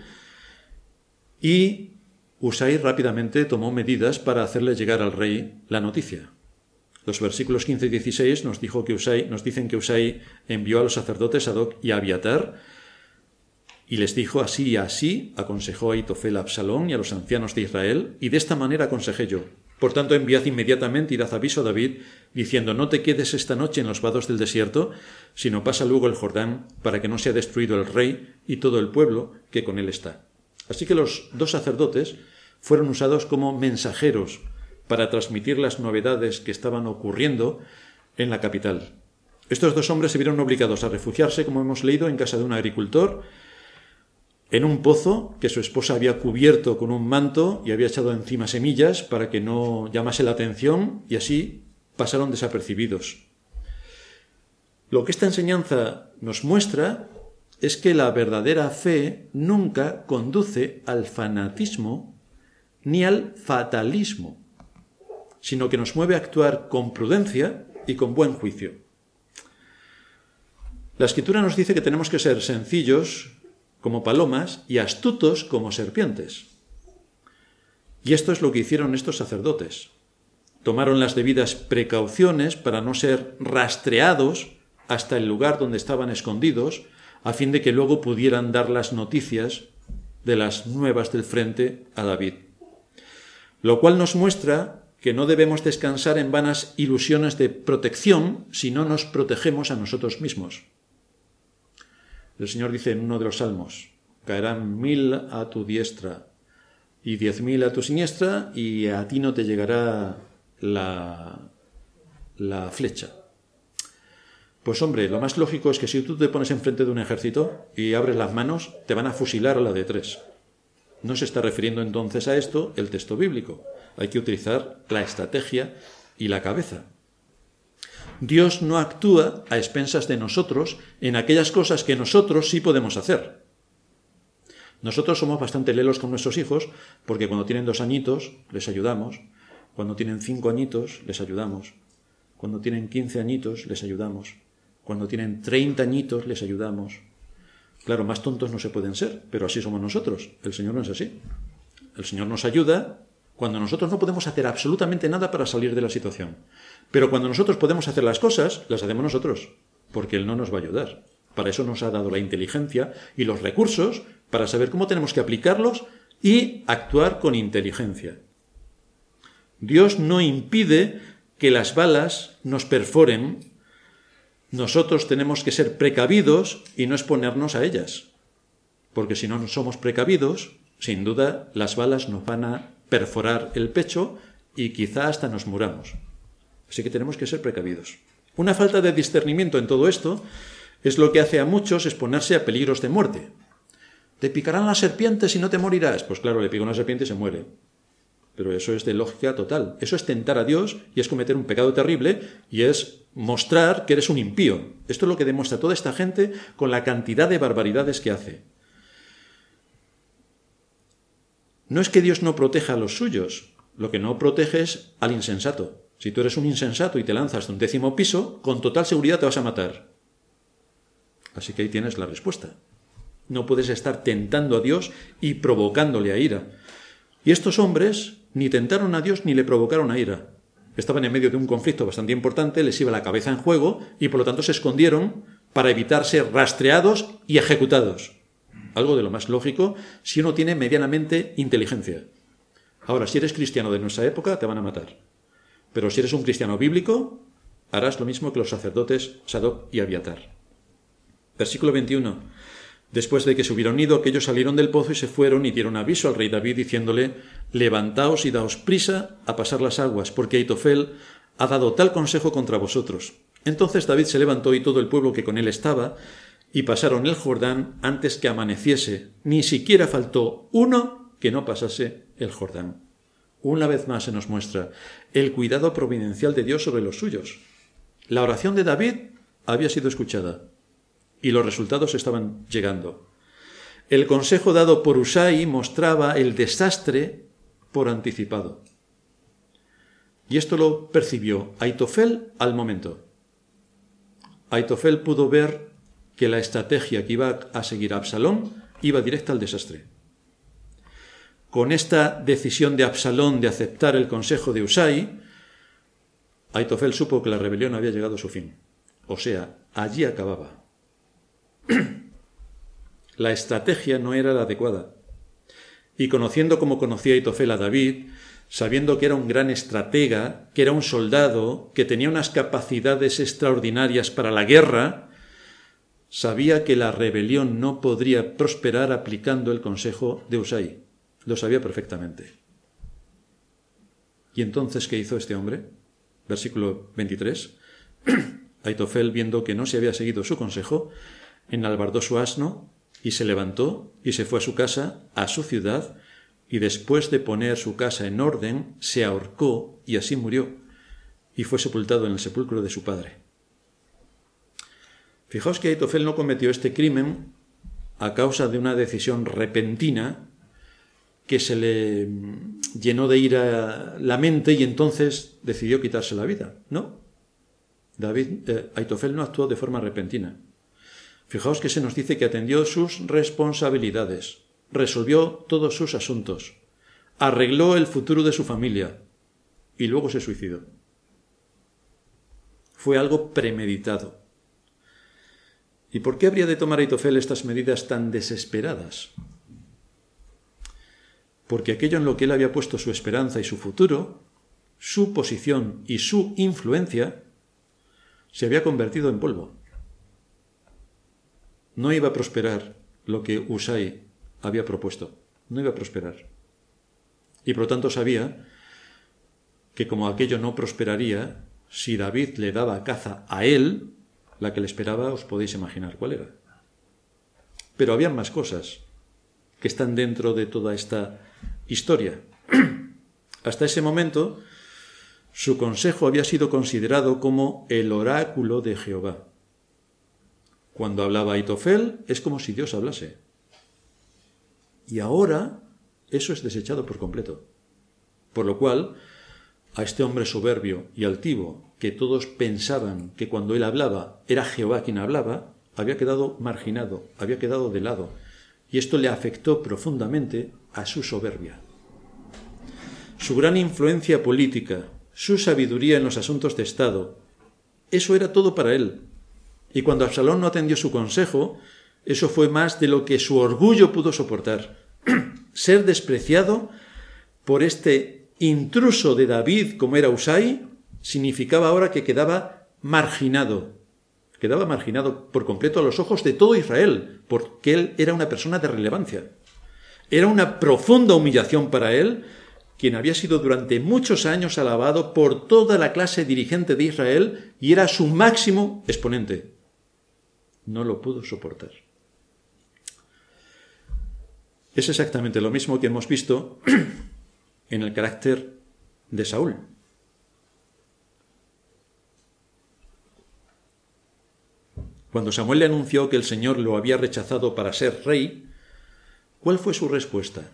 y Usai rápidamente tomó medidas para hacerle llegar al rey la noticia. Los versículos quince y dieciséis nos, dijo que Usai, nos dicen que Usai envió a los sacerdotes Sadoc y Abiatar y les dijo: así y así aconsejó Ahitofel a Absalón y a los ancianos de Israel, y de esta manera aconsejé yo. Por tanto, enviad inmediatamente y dad aviso a David, diciendo: no te quedes esta noche en los vados del desierto, sino pasa luego el Jordán, para que no sea destruido el rey y todo el pueblo que con él está. Así que los dos sacerdotes fueron usados como mensajeros para transmitir las novedades que estaban ocurriendo en la capital. Estos dos hombres se vieron obligados a refugiarse, como hemos leído, en casa de un agricultor, en un pozo que su esposa había cubierto con un manto y había echado encima semillas para que no llamase la atención, y así pasaron desapercibidos. Lo que esta enseñanza nos muestra es que la verdadera fe nunca conduce al fanatismo ni al fatalismo, sino que nos mueve a actuar con prudencia y con buen juicio. La Escritura nos dice que tenemos que ser sencillos como palomas y astutos como serpientes. Y esto es lo que hicieron estos sacerdotes. Tomaron las debidas precauciones para no ser rastreados hasta el lugar donde estaban escondidos, a fin de que luego pudieran dar las noticias de las nuevas del frente a David. Lo cual nos muestra que no debemos descansar en vanas ilusiones de protección si no nos protegemos a nosotros mismos. El Señor dice en uno de los salmos: caerán mil a tu diestra y diez mil a tu siniestra, y a ti no te llegará la, la flecha. Pues hombre, lo más lógico es que si tú te pones enfrente de un ejército y abres las manos, te van a fusilar a la de tres. No se está refiriendo entonces a esto el texto bíblico. Hay que utilizar la estrategia y la cabeza. Dios no actúa a expensas de nosotros en aquellas cosas que nosotros sí podemos hacer. Nosotros somos bastante lelos con nuestros hijos, porque cuando tienen dos añitos les ayudamos, cuando tienen cinco añitos les ayudamos, cuando tienen quince añitos les ayudamos, cuando tienen treinta añitos les ayudamos. Claro, más tontos no se pueden ser, pero así somos nosotros. El Señor no es así. El Señor nos ayuda cuando nosotros no podemos hacer absolutamente nada para salir de la situación. Pero cuando nosotros podemos hacer las cosas, las hacemos nosotros, porque Él no nos va a ayudar. Para eso nos ha dado la inteligencia y los recursos para saber cómo tenemos que aplicarlos y actuar con inteligencia. Dios no impide que las balas nos perforen. Nosotros tenemos que ser precavidos y no exponernos a ellas, porque si no somos precavidos, sin duda las balas nos van a perforar el pecho y quizá hasta nos muramos. Así que tenemos que ser precavidos. Una falta de discernimiento en todo esto es lo que hace a muchos exponerse a peligros de muerte. ¿Te picarán las serpientes y no te morirás? Pues claro, le pica una serpiente y se muere. pero eso es de lógica total. Eso es tentar a Dios y es cometer un pecado terrible y es mostrar que eres un impío. Esto es lo que demuestra toda esta gente con la cantidad de barbaridades que hace. No es que Dios no proteja a los suyos, lo que no protege es al insensato. Si tú eres un insensato y te lanzas de un décimo piso, con total seguridad te vas a matar. Así que ahí tienes la respuesta. No puedes estar tentando a Dios y provocándole a ira. Y estos hombres ni tentaron a Dios ni le provocaron a ira. Estaban en medio de un conflicto bastante importante, les iba la cabeza en juego y por lo tanto se escondieron para evitar ser rastreados y ejecutados. Algo de lo más lógico si uno tiene medianamente inteligencia. Ahora, si eres cristiano de nuestra época, te van a matar. Pero si eres un cristiano bíblico, harás lo mismo que los sacerdotes Sadoc y Abiatar. Versículo veintiuno. Después de que se hubieron ido, aquellos salieron del pozo y se fueron y dieron aviso al rey David diciéndole: levantaos y daos prisa a pasar las aguas, porque Ahitofel ha dado tal consejo contra vosotros. Entonces David se levantó y todo el pueblo que con él estaba, y pasaron el Jordán antes que amaneciese. Ni siquiera faltó uno que no pasase el Jordán. Una vez más se nos muestra el cuidado providencial de Dios sobre los suyos. La oración de David había sido escuchada y los resultados estaban llegando. El consejo dado por Husai mostraba el desastre por anticipado. Y esto lo percibió Ahitofel al momento. Ahitofel pudo ver que la estrategia que iba a seguir Absalón iba directa al desastre. Con esta decisión de Absalón de aceptar el consejo de Husai, Ahitofel supo que la rebelión había llegado a su fin. O sea, allí acababa. La estrategia no era la adecuada. Y conociendo como conocía Ahitofel a David, sabiendo que era un gran estratega, que era un soldado, que tenía unas capacidades extraordinarias para la guerra, sabía que la rebelión no podría prosperar aplicando el consejo de Husai. Lo sabía perfectamente. ¿Y entonces qué hizo este hombre? Versículo veintitrés. Ahitofel, viendo que no se había seguido su consejo, enalbardó su asno y se levantó y se fue a su casa, a su ciudad, y después de poner su casa en orden, se ahorcó y así murió, y fue sepultado en el sepulcro de su padre. Fijaos que Ahitofel no cometió este crimen a causa de una decisión repentina que se le llenó de ira la mente y entonces decidió quitarse la vida. No. David, eh, Ahitofel no actuó de forma repentina. Fijaos que se nos dice que atendió sus responsabilidades, resolvió todos sus asuntos, arregló el futuro de su familia y luego se suicidó. Fue algo premeditado. ¿Y por qué habría de tomar Ahitofel estas medidas tan desesperadas? Porque aquello en lo que él había puesto su esperanza y su futuro, su posición y su influencia, se había convertido en polvo. No iba a prosperar lo que Husai había propuesto. No iba a prosperar. Y por lo tanto sabía que como aquello no prosperaría, si David le daba caza a él, la que le esperaba os podéis imaginar cuál era. Pero había más cosas que están dentro de toda esta historia. Hasta ese momento, su consejo había sido considerado como el oráculo de Jehová. Cuando hablaba Ahitofel, es como si Dios hablase. Y ahora, eso es desechado por completo. Por lo cual, a este hombre soberbio y altivo, que todos pensaban que cuando él hablaba era Jehová quien hablaba, había quedado marginado, había quedado de lado. Y esto le afectó profundamente a su soberbia. Su gran influencia política, su sabiduría en los asuntos de Estado, eso era todo para él. Y cuando Absalón no atendió su consejo, eso fue más de lo que su orgullo pudo soportar. Ser despreciado por este intruso de David, como era Husai, significaba ahora que quedaba marginado. Quedaba marginado por completo a los ojos de todo Israel, porque él era una persona de relevancia. Era una profunda humillación para él, quien había sido durante muchos años alabado por toda la clase dirigente de Israel y era su máximo exponente. No lo pudo soportar. Es exactamente lo mismo que hemos visto en el carácter de Saúl. Cuando Samuel le anunció que el Señor lo había rechazado para ser rey, ¿cuál fue su respuesta?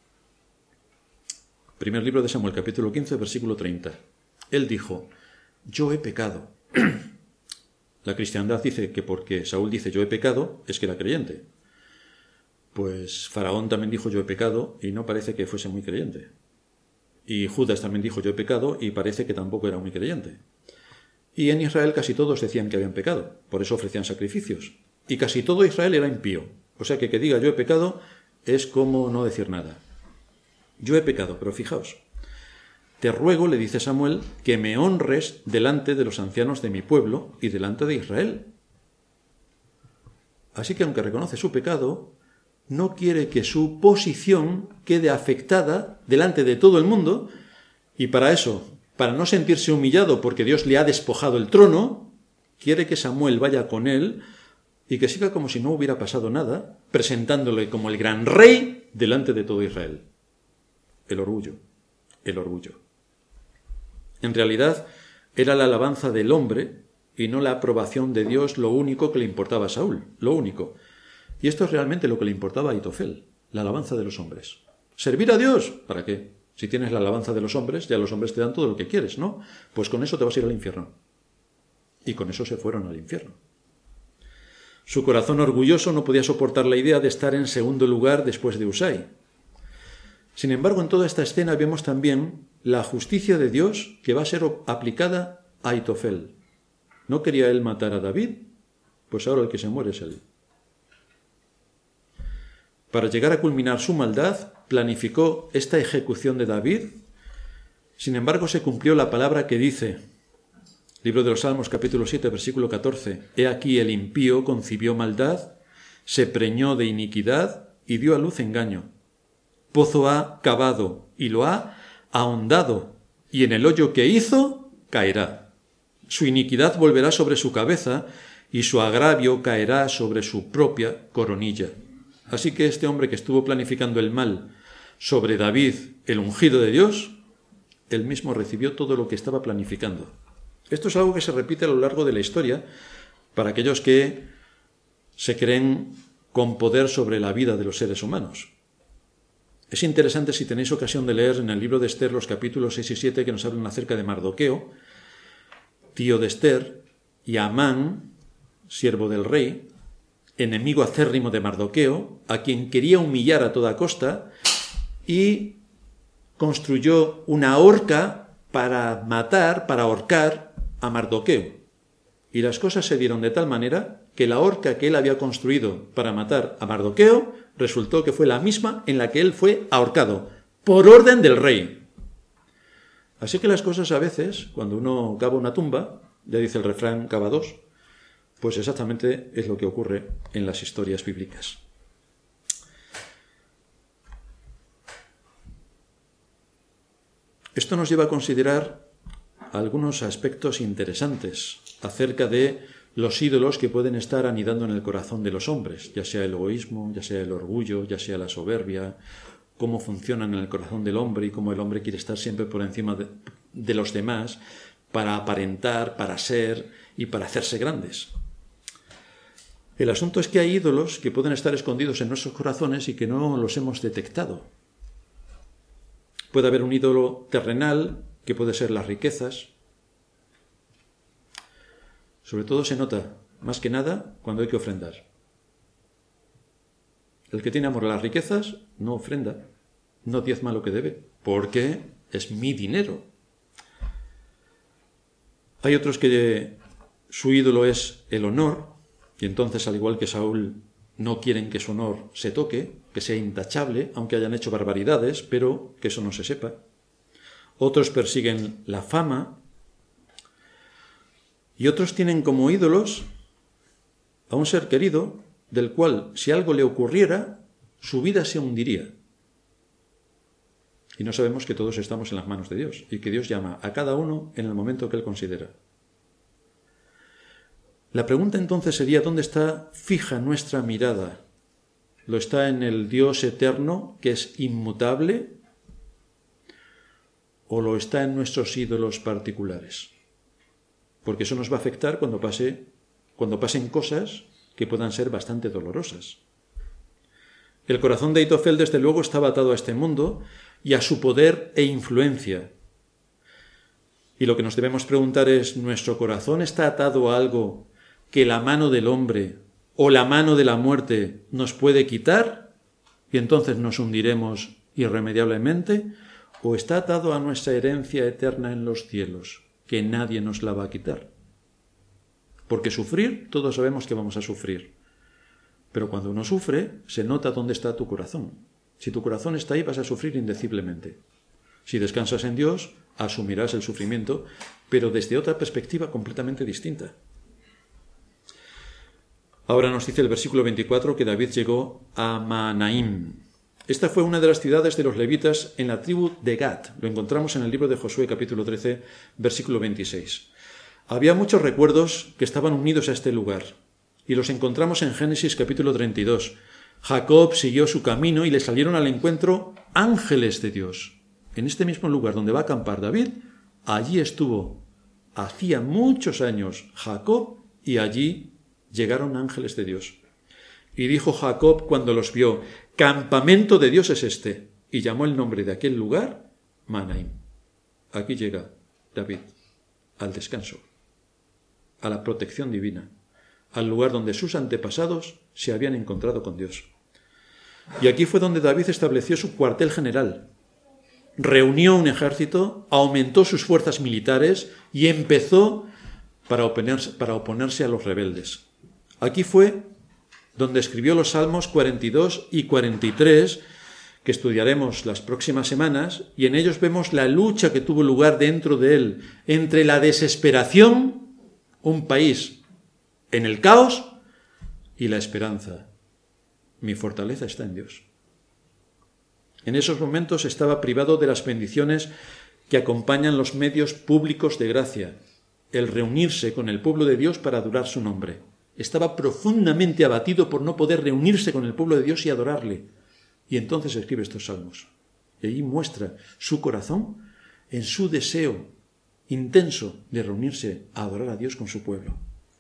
Primer libro de Samuel, capítulo quince, versículo treinta. Él dijo: yo he pecado. La cristiandad dice que porque Saúl dice yo he pecado, es que era creyente. Pues Faraón también dijo yo he pecado y no parece que fuese muy creyente. Y Judas también dijo yo he pecado y parece que tampoco era muy creyente. Y en Israel casi todos decían que habían pecado, por eso ofrecían sacrificios. Y casi todo Israel era impío. O sea que que diga yo he pecado es como no decir nada. Yo he pecado, pero fijaos. Te ruego, le dice Samuel, que me honres delante de los ancianos de mi pueblo y delante de Israel. Así que aunque reconoce su pecado, no quiere que su posición quede afectada delante de todo el mundo, y para eso, para no sentirse humillado porque Dios le ha despojado el trono, quiere que Samuel vaya con él y que siga como si no hubiera pasado nada, presentándole como el gran rey delante de todo Israel. El orgullo, el orgullo. En realidad, era la alabanza del hombre y no la aprobación de Dios lo único que le importaba a Saúl, lo único. Y esto es realmente lo que le importaba a Ahitofel, la alabanza de los hombres. ¿Servir a Dios? ¿Para qué? Si tienes la alabanza de los hombres, ya los hombres te dan todo lo que quieres, ¿no? Pues con eso te vas a ir al infierno. Y con eso se fueron al infierno. Su corazón orgulloso no podía soportar la idea de estar en segundo lugar después de Usai. Sin embargo, en toda esta escena vemos también la justicia de Dios que va a ser aplicada a Ahitofel. ¿No quería él matar a David? Pues ahora el que se muere es él. Para llegar a culminar su maldad, planificó esta ejecución de David. Sin embargo, se cumplió la palabra que dice, libro de los Salmos, capítulo siete, versículo catorce, «He aquí el impío concibió maldad, se preñó de iniquidad y dio a luz engaño. Pozo ha cavado y lo ha ahondado, y en el hoyo que hizo caerá. Su iniquidad volverá sobre su cabeza, y su agravio caerá sobre su propia coronilla». Así que este hombre que estuvo planificando el mal sobre David, el ungido de Dios, él mismo recibió todo lo que estaba planificando. Esto es algo que se repite a lo largo de la historia para aquellos que se creen con poder sobre la vida de los seres humanos. Es interesante, si tenéis ocasión de leer en el libro de Esther los capítulos seis y siete que nos hablan acerca de Mardoqueo, tío de Esther, y Amán, siervo del rey, enemigo acérrimo de Mardoqueo, a quien quería humillar a toda costa, y construyó una horca para matar, para ahorcar a Mardoqueo. Y las cosas se dieron de tal manera que la horca que él había construido para matar a Mardoqueo resultó que fue la misma en la que él fue ahorcado, por orden del rey. Así que las cosas a veces, cuando uno cava una tumba, ya dice el refrán, cava dos, pues exactamente es lo que ocurre en las historias bíblicas. Esto nos lleva a considerar algunos aspectos interesantes acerca de los ídolos que pueden estar anidando en el corazón de los hombres, ya sea el egoísmo, ya sea el orgullo, ya sea la soberbia, cómo funcionan en el corazón del hombre y cómo el hombre quiere estar siempre por encima de, de los demás para aparentar, para ser y para hacerse grandes. El asunto es que hay ídolos que pueden estar escondidos en nuestros corazones y que no los hemos detectado. Puede haber un ídolo terrenal, que puede ser las riquezas. Sobre todo se nota, más que nada, cuando hay que ofrendar. El que tiene amor a las riquezas no ofrenda, no diezma lo que debe, porque es mi dinero. Hay otros que su ídolo es el honor, y entonces, al igual que Saúl, no quieren que su honor se toque, que sea intachable, aunque hayan hecho barbaridades, pero que eso no se sepa. Otros persiguen la fama, y otros tienen como ídolos a un ser querido, del cual, si algo le ocurriera, su vida se hundiría. Y no sabemos que todos estamos en las manos de Dios, y que Dios llama a cada uno en el momento que Él considera. La pregunta entonces sería, ¿dónde está fija nuestra mirada? ¿Lo está en el Dios eterno, que es inmutable? o lo está en nuestros ídolos particulares? Porque eso nos va a afectar cuando pase, cuando pasen cosas que puedan ser bastante dolorosas. El corazón de Ahitofel, desde luego, estaba atado a este mundo y a su poder e influencia. Y lo que nos debemos preguntar es, ¿nuestro corazón está atado a algo que la mano del hombre o la mano de la muerte nos puede quitar y entonces nos hundiremos irremediablemente? ¿O está atado a nuestra herencia eterna en los cielos, que nadie nos la va a quitar? Porque sufrir, todos sabemos que vamos a sufrir. Pero cuando uno sufre, se nota dónde está tu corazón. Si tu corazón está ahí, vas a sufrir indeciblemente. Si descansas en Dios, asumirás el sufrimiento, pero desde otra perspectiva completamente distinta. Ahora nos dice el versículo veinticuatro que David llegó a Mahanaim. Esta fue una de las ciudades de los levitas en la tribu de Gad. Lo encontramos en el libro de Josué, capítulo trece, versículo veintiséis. Había muchos recuerdos que estaban unidos a este lugar, y los encontramos en Génesis, capítulo treinta y dos. Jacob siguió su camino y le salieron al encuentro ángeles de Dios. En este mismo lugar donde va a acampar David, allí estuvo hacía muchos años Jacob, y allí llegaron ángeles de Dios. Y dijo Jacob cuando los vio: campamento de Dios es este, y llamó el nombre de aquel lugar Mahanaim. Aquí llega David al descanso, a la protección divina, al lugar donde sus antepasados se habían encontrado con Dios. Y aquí fue donde David estableció su cuartel general, reunió un ejército, aumentó sus fuerzas militares y empezó para oponerse, para oponerse a los rebeldes. Aquí fue donde escribió los Salmos cuarenta y dos y cuarenta y tres, que estudiaremos las próximas semanas, y en ellos vemos la lucha que tuvo lugar dentro de él entre la desesperación, un país en el caos, y la esperanza. Mi fortaleza está en Dios. En esos momentos estaba privado de las bendiciones que acompañan los medios públicos de gracia, el reunirse con el pueblo de Dios para adorar su nombre. Estaba profundamente abatido por no poder reunirse con el pueblo de Dios y adorarle. Y entonces escribe estos salmos. Y allí muestra su corazón en su deseo intenso de reunirse a adorar a Dios con su pueblo.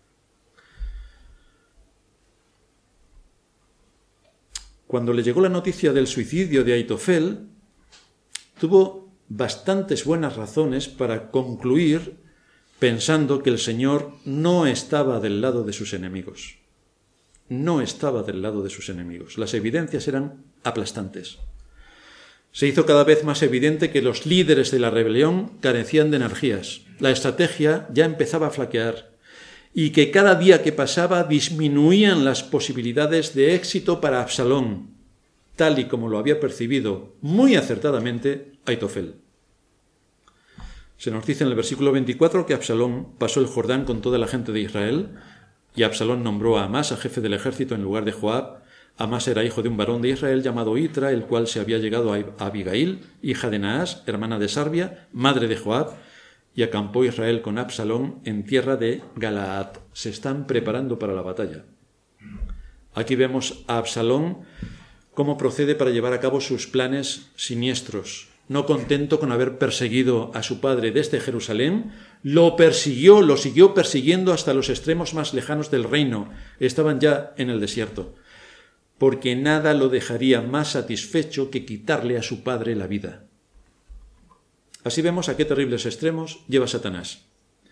Cuando le llegó la noticia del suicidio de Ahitofel, tuvo bastantes buenas razones para concluir pensando que el Señor no estaba del lado de sus enemigos. No estaba del lado de sus enemigos. Las evidencias eran aplastantes. Se hizo cada vez más evidente que los líderes de la rebelión carecían de energías. La estrategia ya empezaba a flaquear y que cada día que pasaba disminuían las posibilidades de éxito para Absalón, tal y como lo había percibido muy acertadamente Ahitofel. Se nos dice en el versículo veinticuatro que Absalón pasó el Jordán con toda la gente de Israel, y Absalón nombró a Amasa jefe del ejército en lugar de Joab. Amasa era hijo de un varón de Israel llamado Itra, el cual se había llegado a Abigail, hija de Naas, hermana de Sarbia, madre de Joab, y acampó Israel con Absalón en tierra de Galaad. Se están preparando para la batalla. Aquí vemos a Absalón cómo procede para llevar a cabo sus planes siniestros. No contento con haber perseguido a su padre desde Jerusalén, lo persiguió, lo siguió persiguiendo hasta los extremos más lejanos del reino. Estaban ya en el desierto, porque nada lo dejaría más satisfecho que quitarle a su padre la vida. Así vemos a qué terribles extremos lleva Satanás.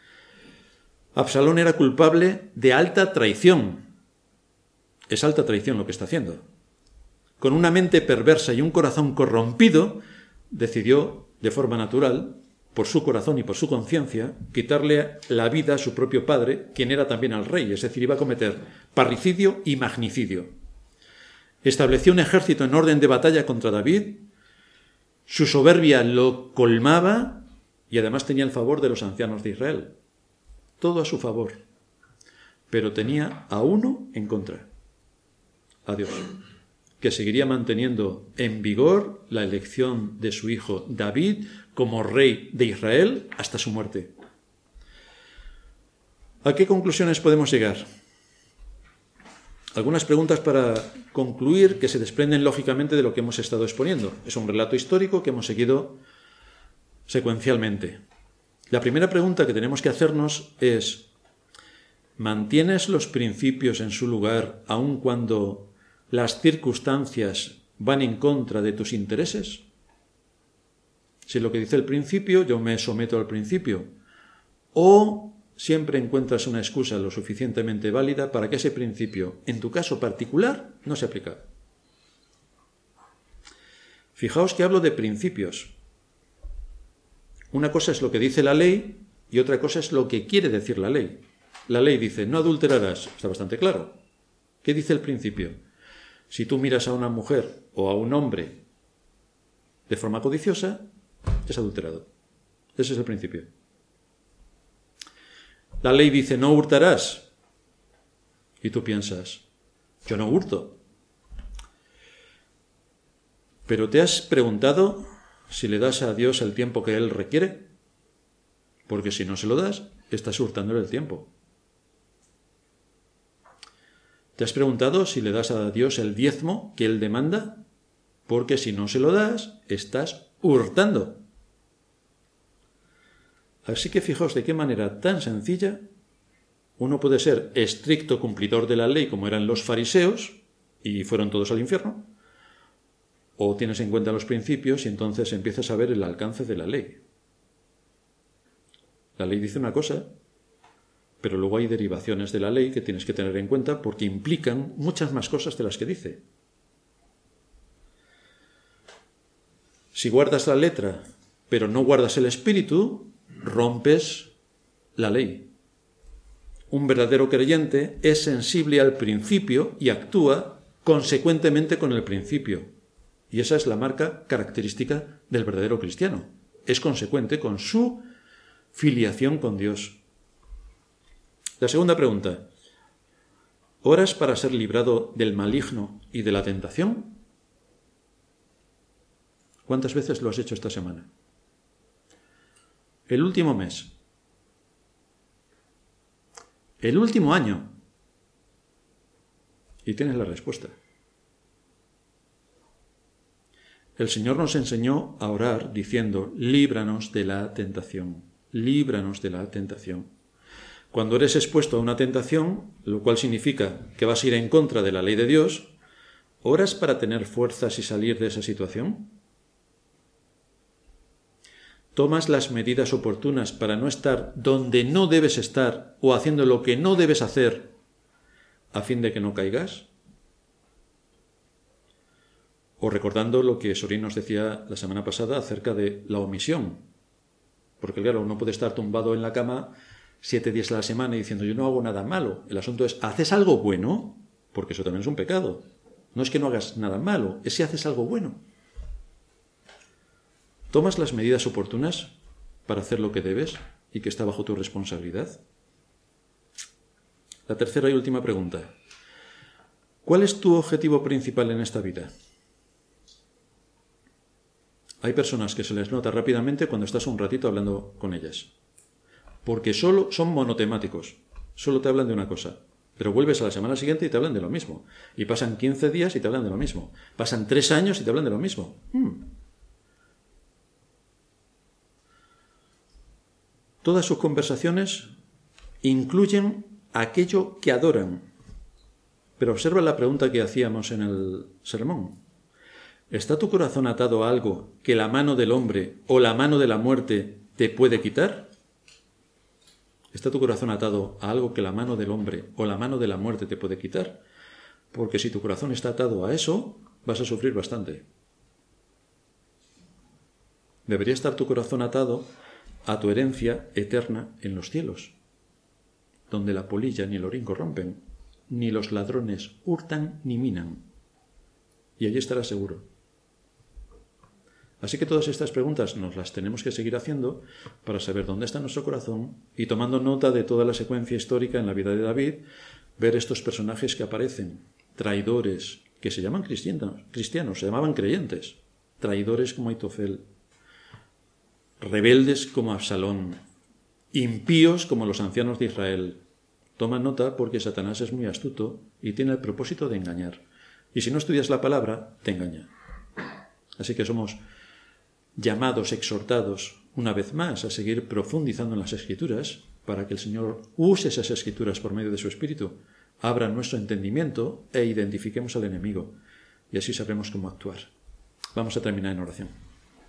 Absalón era culpable de alta traición. Es alta traición lo que está haciendo. Con una mente perversa y un corazón corrompido, decidió, de forma natural, por su corazón y por su conciencia, quitarle la vida a su propio padre, quien era también al rey, es decir, iba a cometer parricidio y magnicidio. Estableció un ejército en orden de batalla contra David, su soberbia lo colmaba y además tenía el favor de los ancianos de Israel. Todo a su favor, pero tenía a uno en contra, a Dios, que seguiría manteniendo en vigor la elección de su hijo David como rey de Israel hasta su muerte. ¿A qué conclusiones podemos llegar? Algunas preguntas para concluir que se desprenden lógicamente de lo que hemos estado exponiendo. Es un relato histórico que hemos seguido secuencialmente. La primera pregunta que tenemos que hacernos es, ¿mantienes los principios en su lugar aun cuando las circunstancias van en contra de tus intereses? Si lo que dice el principio, yo me someto al principio. O siempre encuentras una excusa lo suficientemente válida para que ese principio, en tu caso particular, no se aplique. Fijaos que hablo de principios. Una cosa es lo que dice la ley y otra cosa es lo que quiere decir la ley. La ley dice, no adulterarás, está bastante claro. ¿Qué dice el principio? Si tú miras a una mujer o a un hombre de forma codiciosa, es adulterado. Ese es el principio. La ley dice, no hurtarás. Y tú piensas, yo no hurto. Pero ¿te has preguntado si le das a Dios el tiempo que Él requiere? Porque si no se lo das, estás hurtándole el tiempo. ¿Te has preguntado si le das a Dios el diezmo que Él demanda? Porque si no se lo das, estás hurtando. Así que fijaos de qué manera tan sencilla uno puede ser estricto cumplidor de la ley como eran los fariseos y fueron todos al infierno, o tienes en cuenta los principios y entonces empiezas a ver el alcance de la ley. La ley dice una cosa, pero luego hay derivaciones de la ley que tienes que tener en cuenta porque implican muchas más cosas de las que dice. Si guardas la letra, pero no guardas el espíritu, rompes la ley. Un verdadero creyente es sensible al principio y actúa consecuentemente con el principio. Y esa es la marca característica del verdadero cristiano. Es consecuente con su filiación con Dios. La segunda pregunta. ¿Oras para ser librado del maligno y de la tentación? ¿Cuántas veces lo has hecho esta semana? El último mes. El último año. Y tienes la respuesta. El Señor nos enseñó a orar diciendo, líbranos de la tentación, líbranos de la tentación. Cuando eres expuesto a una tentación, lo cual significa que vas a ir en contra de la ley de Dios, ¿oras para tener fuerzas y salir de esa situación? ¿Tomas las medidas oportunas para no estar donde no debes estar o haciendo lo que no debes hacer a fin de que no caigas? O recordando lo que Sorín nos decía la semana pasada acerca de la omisión. Porque claro, uno puede estar tumbado en la cama siete días a la semana y diciendo yo no hago nada malo. El asunto es, ¿haces algo bueno? Porque eso también es un pecado. No es que no hagas nada malo, es si haces algo bueno. ¿Tomas las medidas oportunas para hacer lo que debes y que está bajo tu responsabilidad? La tercera y última pregunta. ¿Cuál es tu objetivo principal en esta vida? Hay personas que se les nota rápidamente cuando estás un ratito hablando con ellas. Porque solo son monotemáticos. Solo te hablan de una cosa. Pero vuelves a la semana siguiente y te hablan de lo mismo. Y pasan quince días y te hablan de lo mismo. Pasan tres años y te hablan de lo mismo. Hmm. Todas sus conversaciones incluyen aquello que adoran. Pero observa la pregunta que hacíamos en el sermón. ¿Está tu corazón atado a algo que la mano del hombre o la mano de la muerte te puede quitar? ¿Está tu corazón atado a algo que la mano del hombre o la mano de la muerte te puede quitar? Porque si tu corazón está atado a eso, vas a sufrir bastante. Debería estar tu corazón atado a tu herencia eterna en los cielos, donde la polilla ni el orín corrompen, ni los ladrones hurtan ni minan. Y allí estarás seguro. Así que todas estas preguntas nos las tenemos que seguir haciendo para saber dónde está nuestro corazón y tomando nota de toda la secuencia histórica en la vida de David, ver estos personajes que aparecen, traidores, que se llaman cristianos, cristianos se llamaban creyentes, traidores como Aitofel, rebeldes como Absalón, impíos como los ancianos de Israel. Toma nota porque Satanás es muy astuto y tiene el propósito de engañar. Y si no estudias la palabra, te engaña. Así que somos llamados, exhortados una vez más, a seguir profundizando en las Escrituras, para que el Señor use esas Escrituras por medio de su Espíritu, abra nuestro entendimiento e identifiquemos al enemigo, y así sabremos cómo actuar. Vamos a terminar en oración.